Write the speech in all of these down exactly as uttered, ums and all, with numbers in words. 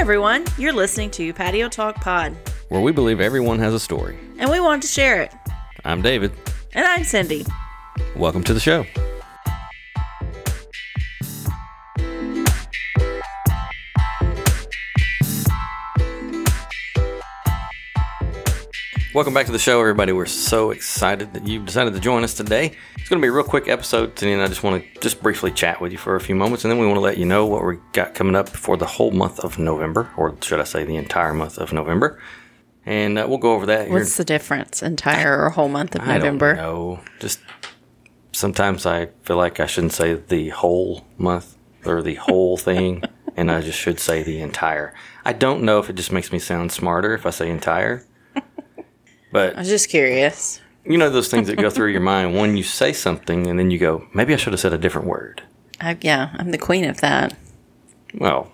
everyone, you're listening to Patio Talk Pod, where we believe everyone has a story. and we want to share it. I'm David. And I'm Cindy. Welcome to the show. Welcome back to the show, everybody. We're so excited that you decided to join us today. It's going to be a real quick episode today, and I just want to just briefly chat with you for a few moments, and then we want to let you know what we got coming up for the whole month of November, or should I say the entire month of November. And uh, we'll go over that. What's here. the difference? Entire or whole month of I November? don't know. Just sometimes I feel like I shouldn't say the whole month or the whole thing, and I just should say the entire. I don't know if it just makes me sound smarter if I say entire. But I was just curious. You know those things that go through your mind when you say something and then you go, maybe I should have said a different word. I, yeah, I'm the queen of that. Well,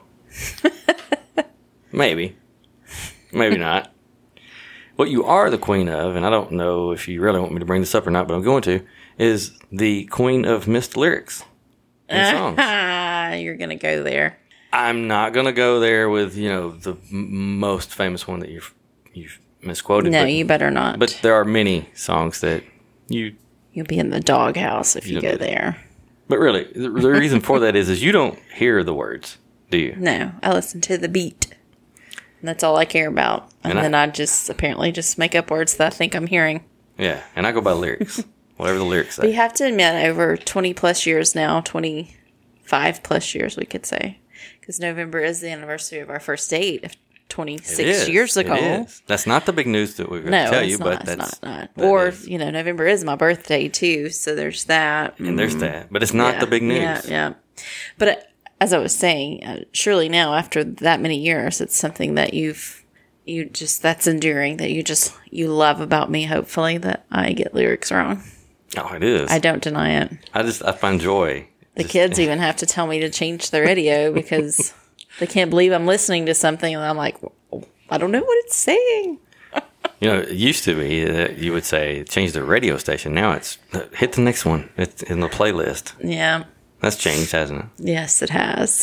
maybe. Maybe not. What you are the queen of, and I don't know if you really want me to bring this up or not, but I'm going to, is the queen of missed lyrics in songs. You're going to go there. I'm not going to go there with, you know, the m- most famous one that you've, you've misquoted. No, but, you better not. But there are many songs that you... You'll be in the doghouse if you, you go there. But really, the, the reason for that is, is you don't hear the words, do you? No, I listen to the beat. And that's all I care about. And, and then I, I just apparently just make up words that I think I'm hearing. Yeah, and I go by lyrics. Whatever the lyrics say. But you have to admit, over twenty plus years now, twenty-five plus years, we could say. Because November is the anniversary of our first date of twenty-six years ago. It is. That's not the big news that we're going no, to tell it's you, not, but it's that's not, not. That Or, is. you know, November is my birthday too, so there's that. And there's that. But it's not yeah, the big news. Yeah, yeah. But uh, as I was saying, uh, surely now, after that many years, it's something that you've, you just, that's enduring, that you just, you love about me, hopefully, that I get lyrics wrong. Oh, it is. I don't deny it. I just, I find joy. The just, kids even have to tell me to change the radio because they can't believe I'm listening to something and I'm like, I don't know what it's saying. You know, it used to be that you would say, change the radio station. Now it's, hit the next one. It's in the playlist. Yeah. That's changed, hasn't it? Yes, it has.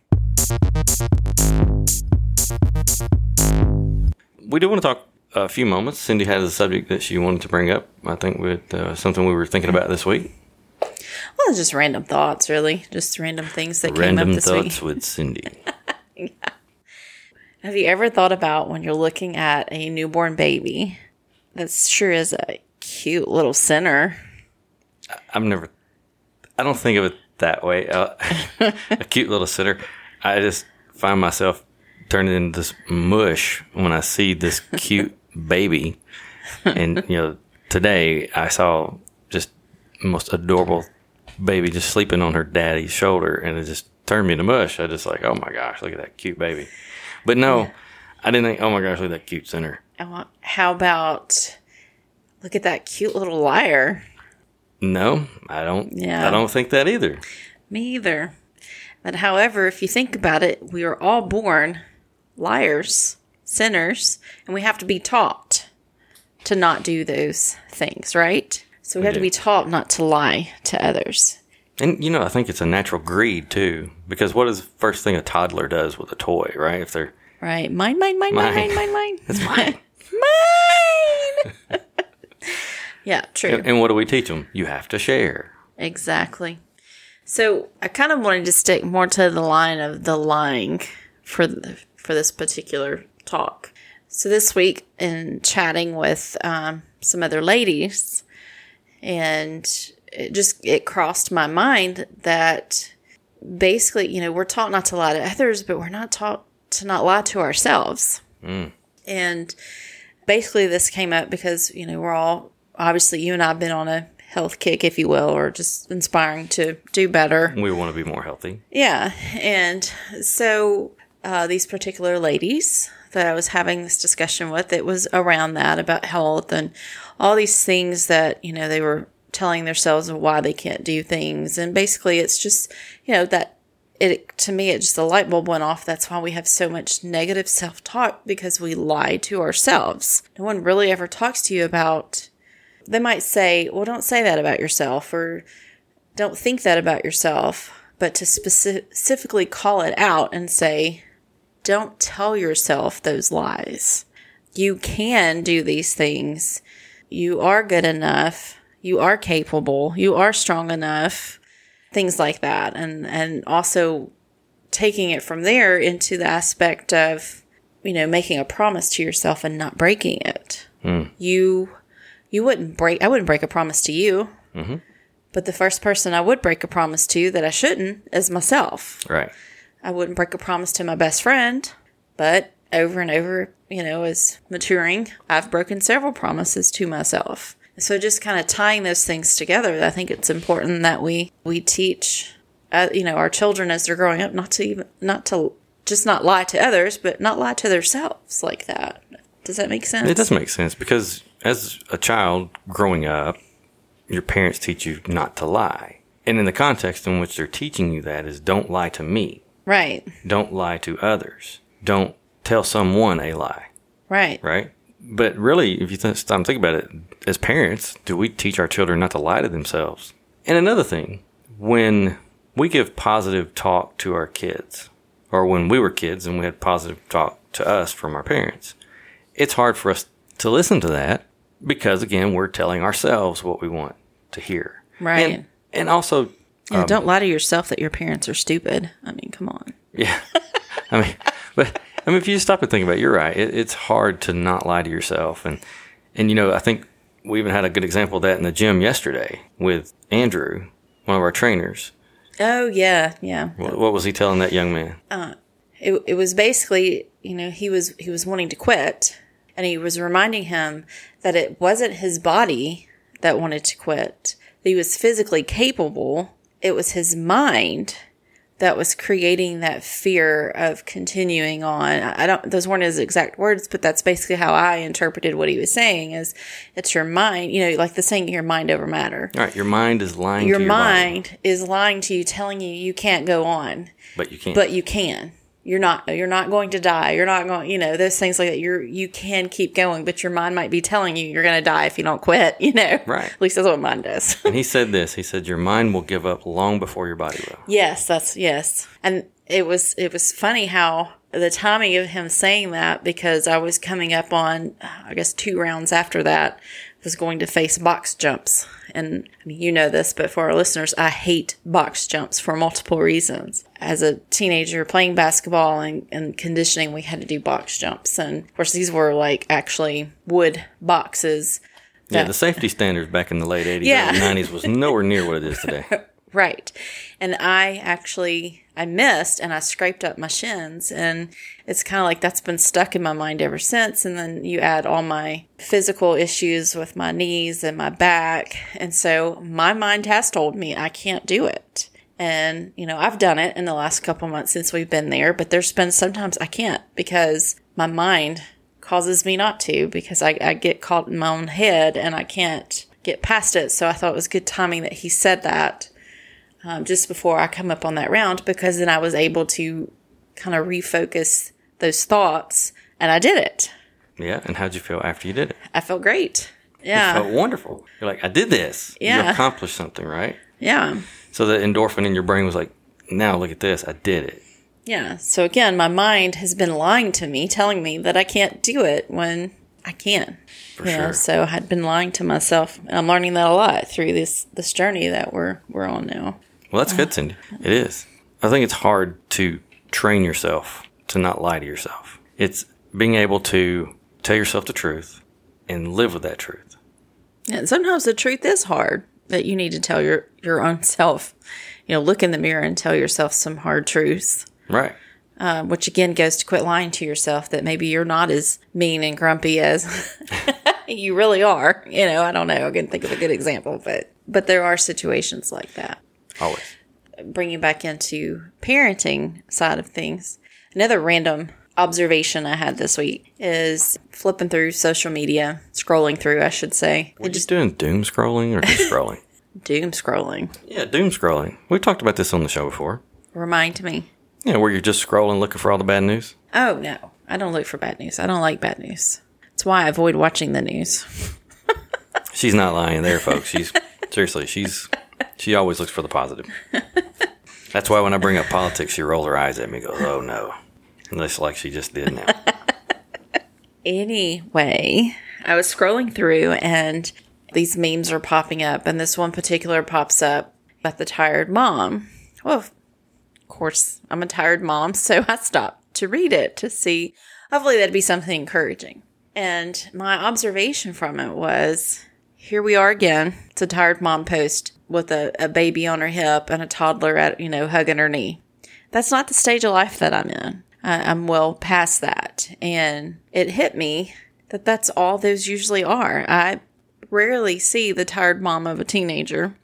We do want to talk a few moments. Cindy has a subject that she wanted to bring up. I think with uh, something we were thinking about this week. Well, just random thoughts, really. Just random things that Random came up this thoughts week. with Cindy. Yeah. Have you ever thought about when you're looking at a newborn baby that sure is a cute little sinner? I've never, I don't think of it that way. Uh, a cute little sitter. I just find myself turning into this mush when I see this cute baby. And, you know, today I saw just the most adorable baby just sleeping on her daddy's shoulder, and it just turned me to mush. I just like, oh my gosh, look at that cute baby. But no, yeah. I didn't think, oh my gosh, look at that cute sinner. How about, look at that cute little liar? No, I don't. Yeah. I don't think that either. Me either. But however, if you think about it, we are all born liars, sinners, and we have to be taught to not do those things, right? So we, we have do. to be taught not to lie to others. And, you know, I think it's a natural greed, too. Because what is the first thing a toddler does with a toy, right? If they're... Right. Mine, mine, mine, mine, mine, mine, mine. It's mine. Mine! Yeah, true. And, and what do we teach them? You have to share. Exactly. So I kind of wanted to stick more to the line of the lying for the, for this particular talk. So this week, in chatting with um, some other ladies, and it just, it crossed my mind that basically, you know, we're taught not to lie to others, but we're not taught to not lie to ourselves. Mm. And basically this came up because, you know, we're all, obviously you and I have been on a health kick, if you will, or just inspiring to do better. We want to be more healthy. Yeah. And so uh, these particular ladies that I was having this discussion with, it was around that, about health and all these things that, you know, they were telling themselves of why they can't do things. And basically it's just, you know, that it, to me, it just, a light bulb went off. That's why we have so much negative self-talk, because we lie to ourselves. No one really ever talks to you about, they might say, well, don't say that about yourself, or don't think that about yourself, but to specifically call it out and say, don't tell yourself those lies. You can do these things. You are good enough. You are capable. You are strong enough. Things like that. And, and also taking it from there into the aspect of, you know, making a promise to yourself and not breaking it. Mm. You, you wouldn't break, I wouldn't break a promise to you. Mm-hmm. But the first person I would break a promise to that I shouldn't is myself. Right. I wouldn't break a promise to my best friend, but over and over, you know, as maturing, I've broken several promises to myself. So just kind of tying those things together, I think it's important that we, we teach, uh, you know, our children as they're growing up, not to even, not to just not lie to others, but not lie to themselves like that. Does that make sense? It does make sense because as a child growing up, your parents teach you not to lie. And in the context in which they're teaching you that is don't lie to me. Right. Don't lie to others. Don't tell someone a lie. Right. Right? But really, if you th- stop and think about it, as parents, do we teach our children not to lie to themselves? And another thing, when we give positive talk to our kids, or when we were kids and we had positive talk to us from our parents, it's hard for us to listen to that because, again, we're telling ourselves what we want to hear. Right. And, and also... Yeah, um, don't lie to yourself that your parents are stupid. I mean, come on. Yeah. I mean, but... I mean, if you stop and think about it, you're right. It, it's hard to not lie to yourself. And, and, you know, I think we even had a good example of that in the gym yesterday with Andrew, one of our trainers. Oh, yeah, yeah. What, what was he telling that young man? Uh, it, it was basically, you know, he was, he was wanting to quit, and he was reminding him that it wasn't his body that wanted to quit. That he was physically capable. It was his mind that was creating that fear of continuing on. I don't, those weren't his exact words, but that's basically how I interpreted what he was saying is it's your mind, you know, like the saying, your mind over matter. All right. Your mind is lying your to your mind body. is lying to you, telling you you can't go on. But you can't. But you can. You're not, you're not going to die. You're not going, you know, those things like that. You're, you can keep going, but your mind might be telling you you're going to die if you don't quit, you know? Right. At least that's what mine does. And he said this, he said, your mind will give up long before your body will. Yes, that's, yes. And it was, it was funny how the timing of him saying that, because I was coming up on, I guess, two rounds after that, was going to face box jumps. And I mean, you know this, but for our listeners, I hate box jumps for multiple reasons. As a teenager playing basketball and, and conditioning, we had to do box jumps. And of course, these were like actually wood boxes. Yeah, that, the safety standards back in the late eighties, Yeah. early nineties was nowhere near what it is today. Right. And I actually, I missed and I scraped up my shins, and it's kind of like that's been stuck in my mind ever since. And then you add all my physical issues with my knees and my back. And so my mind has told me I can't do it. And, you know, I've done it in the last couple months since we've been there, but there's been sometimes I can't because my mind causes me not to, because I, I get caught in my own head and I can't get past it. So I thought it was good timing that he said that. Um, just before I come up on that round, because then I was able to kind of refocus those thoughts, and I did it. Yeah, and how'd you feel after you did it? I felt great. Yeah. You felt wonderful. You're like, I did this. Yeah. You accomplished something, right? Yeah. So the endorphin in your brain was like, now look at this. I did it. Yeah. So again, my mind has been lying to me, telling me that I can't do it when I can. For you know, sure. so I had been lying to myself, and I'm learning that a lot through this this journey that we're we're on now. Well, that's good, Cindy. It is. I think it's hard to train yourself to not lie to yourself. It's being able to tell yourself the truth and live with that truth. And sometimes the truth is hard, that you need to tell your, your own self, you know, look in the mirror and tell yourself some hard truths. Right. Uh, which again goes to quit lying to yourself that maybe you're not as mean and grumpy as you really are. You know, I don't know. I can think of a good example, but, but there are situations like that. Always. Bringing back into parenting side of things. Another random observation I had this week is flipping through social media, scrolling through, I should say. What are you doing? Doom scrolling or just scrolling? Doom scrolling. Yeah, doom scrolling. We've talked about this on the show before. Remind me. Yeah, where you're just scrolling looking for all the bad news. Oh, no. I don't look for bad news. I don't like bad news. That's why I avoid watching the news. She's not lying there, folks. She's seriously, she's she always looks for the positive. That's why when I bring up politics, she rolls her eyes at me and goes, oh, no. Unless like she just did now. Anyway, I was scrolling through and these memes are popping up, and this one particular pops up about the tired mom. Well, of course, I'm a tired mom, so I stopped to read it to see. Hopefully that'd be something encouraging. And my observation from it was, here we are again. It's a tired mom post with a, a baby on her hip and a toddler at, you know, hugging her knee. That's not the stage of life that I'm in. I, I'm well past that. And it hit me that that's all those usually are. I rarely see the tired mom of a teenager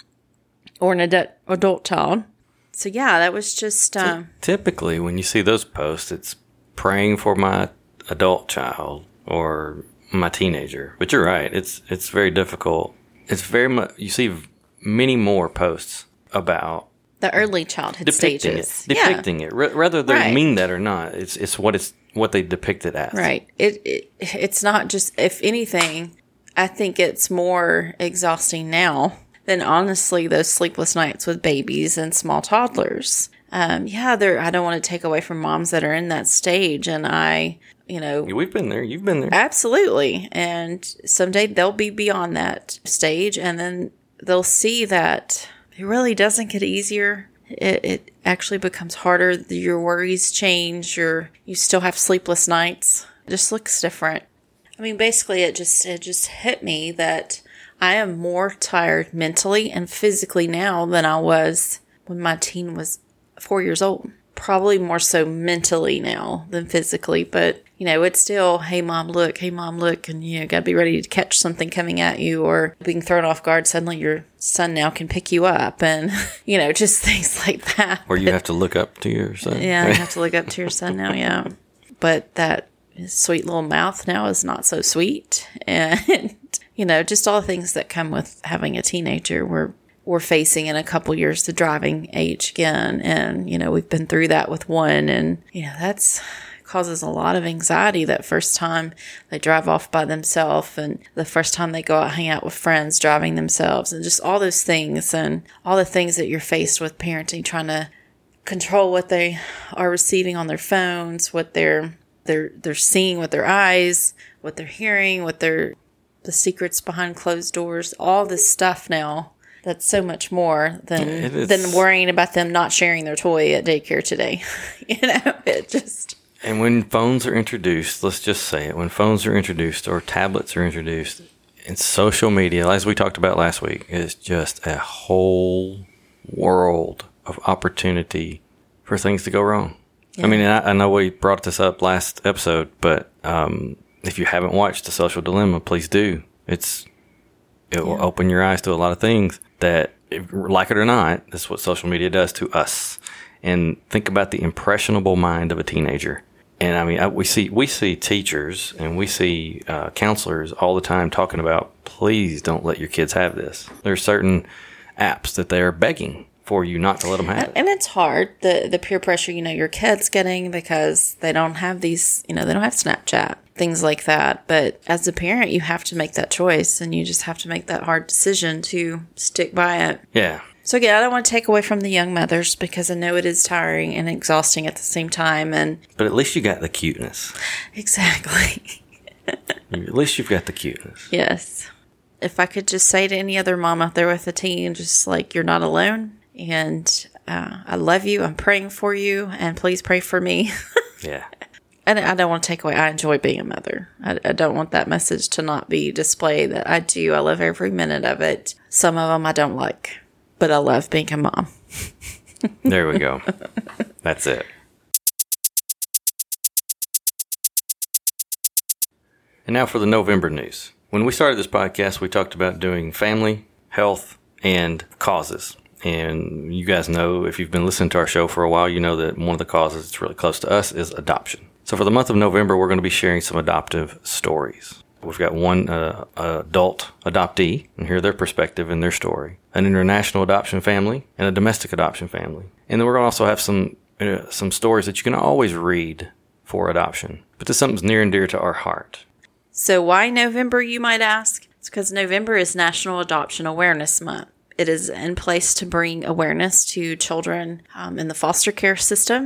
or an ad- adult child. So yeah, that was just... Um, Typically, when you see those posts, it's praying for my adult child or my teenager. But you're right. It's it's very difficult. It's very much... You see many more posts about... The early childhood depicting stages. It, depicting yeah. it. R- whether they right. mean that or not, it's it's what it's what they depict it as. Right. It, it It's not just... If anything, I think it's more exhausting now than honestly those sleepless nights with babies and small toddlers. Um, yeah, there. I don't want to take away from moms that are in that stage, and I, you know, We've been there. You've been there. absolutely. And someday they'll be beyond that stage, and then they'll see that it really doesn't get easier. It, it actually becomes harder. Your worries change. Your you still have sleepless nights. It just looks different. I mean, basically, it just it just hit me that I am more tired mentally and physically now than I was when my teen was four years old. Probably more so mentally now than physically, but you know, it's still, hey mom, look, hey mom, look, and you know, gotta be ready to catch something coming at you or being thrown off guard. Suddenly your son now can pick you up and, you know, just things like that. Or you have to look up to your son. Yeah, you have to look up to your son now, yeah. But that sweet little mouth now is not so sweet. And, you know, just all the things that come with having a teenager. We're we're facing in a couple years the driving age again. And, you know, we've been through that with one. And, you know, that's causes a lot of anxiety that first time they drive off by themselves and the first time they go out hang out with friends driving themselves and just all those things and all the things that you're faced with parenting, trying to control what they are receiving on their phones, what they're they're they're seeing with their eyes, what they're hearing, what they're the secrets behind closed doors, all this stuff now. That's so much more than than worrying about them not sharing their toy at daycare today. You know, it just... And when phones are introduced, let's just say it, when phones are introduced or tablets are introduced, and social media, as we talked about last week, is just a whole world of opportunity for things to go wrong. Yeah. I mean, I, I know we brought this up last episode, but um, if you haven't watched The Social Dilemma, please do. It's It will yeah. open your eyes to a lot of things that, if, like it or not, that's what social media does to us. And think about the impressionable mind of a teenager. And I mean, I, we see we see teachers and we see uh, counselors all the time talking about, please don't let your kids have this. There are certain apps that they are begging for you not to let them have it. And it's hard, the the peer pressure, you know, your kid's getting because they don't have these, you know, they don't have Snapchat, things like that. But as a parent, you have to make that choice and you just have to make that hard decision to stick by it. Yeah. So again, I don't want to take away from the young mothers because I know it is tiring and exhausting at the same time. And But at least you got the cuteness. Exactly. At least you've got the cuteness. Yes. If I could just say to any other mom out there with a teen, just like, you're not alone. And uh, I love you. I'm praying for you. And please pray for me. Yeah. And I don't want to take away. I enjoy being a mother. I, I don't want that message to not be displayed that I do. I love every minute of it. Some of them I don't like, but I love being a mom. There we go. That's it. And now for the November news. When we started this podcast, we talked about doing family, health, and causes. And you guys know, if you've been listening to our show for a while, you know that one of the causes that's really close to us is adoption. So for the month of November, we're going to be sharing some adoptive stories. We've got one uh, adult adoptee, and hear their perspective and their story, an international adoption family, and a domestic adoption family. And then we're going to also have some uh, some stories that you can always read for adoption. But this is something that's near and dear to our heart. So why November, you might ask? It's because November is National Adoption Awareness Month. It is in place to bring awareness to children um, in the foster care system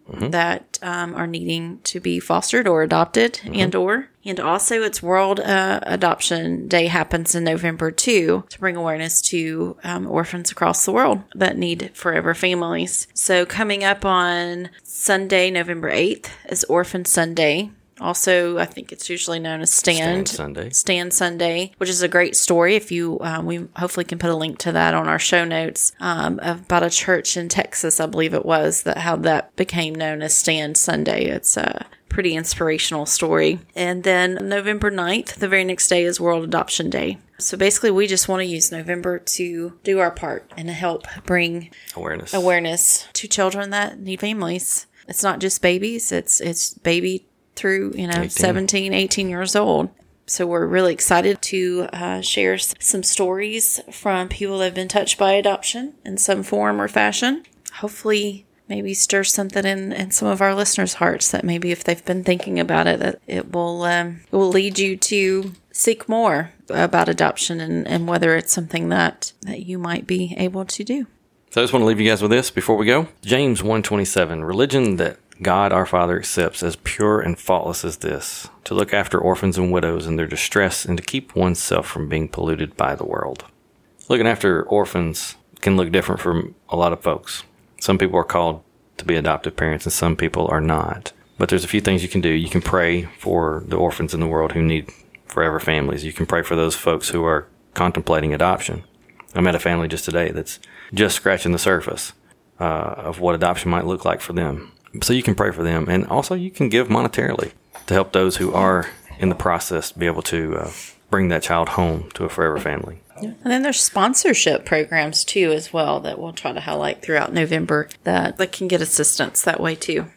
mm-hmm. that um, are needing to be fostered or adopted mm-hmm. and or. And also it's World uh, Adoption Day happens in November too, to bring awareness to um, orphans across the world that need forever families. So coming up on Sunday, November eighth is Orphan Sunday. Also, I think it's usually known as Stand, Stand Sunday. Stand Sunday, which is a great story. If you, um, we hopefully can put a link to that on our show notes um, about a church in Texas, I believe it was, that how that became known as Stand Sunday. It's a pretty inspirational story. And then November ninth, the very next day, is World Adoption Day. So basically, we just want to use November to do our part and help bring awareness awareness to children that need families. It's not just babies; it's it's baby through, you know, eighteen. seventeen, eighteen years old. So we're really excited to uh, share some stories from people that have been touched by adoption in some form or fashion. Hopefully, maybe stir something in, in some of our listeners' hearts that maybe if they've been thinking about it, that it will um, it will lead you to seek more about adoption and, and whether it's something that, that you might be able to do. So I just want to leave you guys with this before we go. James one twenty-seven, religion that God our Father accepts as pure and faultless as this, to look after orphans and widows in their distress and to keep oneself from being polluted by the world. Looking after orphans can look different from a lot of folks. Some people are called to be adoptive parents and some people are not. But there's a few things you can do. You can pray for the orphans in the world who need forever families. You can pray for those folks who are contemplating adoption. I met a family just today that's just scratching the surface uh, of what adoption might look like for them. So you can pray for them. And also you can give monetarily to help those who are in the process be able to uh, bring that child home to a forever family. Yeah. And then there's sponsorship programs too as well that we'll try to highlight throughout November that, that can get assistance that way too.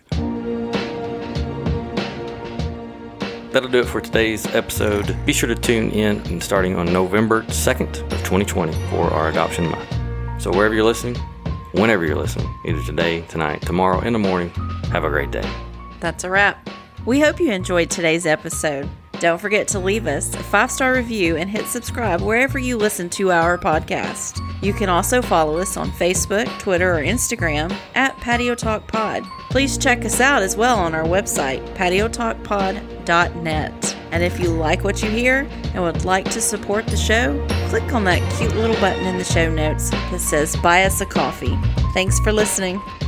That'll do it for today's episode. Be sure to tune in starting on November second of twenty twenty for our Adoption Month. So wherever you're listening, whenever you're listening, either today, tonight, tomorrow, in the morning, have a great day. That's a wrap. We hope you enjoyed today's episode. Don't forget to leave us a five-star review and hit subscribe wherever you listen to our podcast. You can also follow us on Facebook, Twitter, or Instagram at Patio Talk Pod. Please check us out as well on our website, patio talk pod dot net. And if you like what you hear and would like to support the show, click on that cute little button in the show notes that says Buy Us a Coffee. Thanks for listening.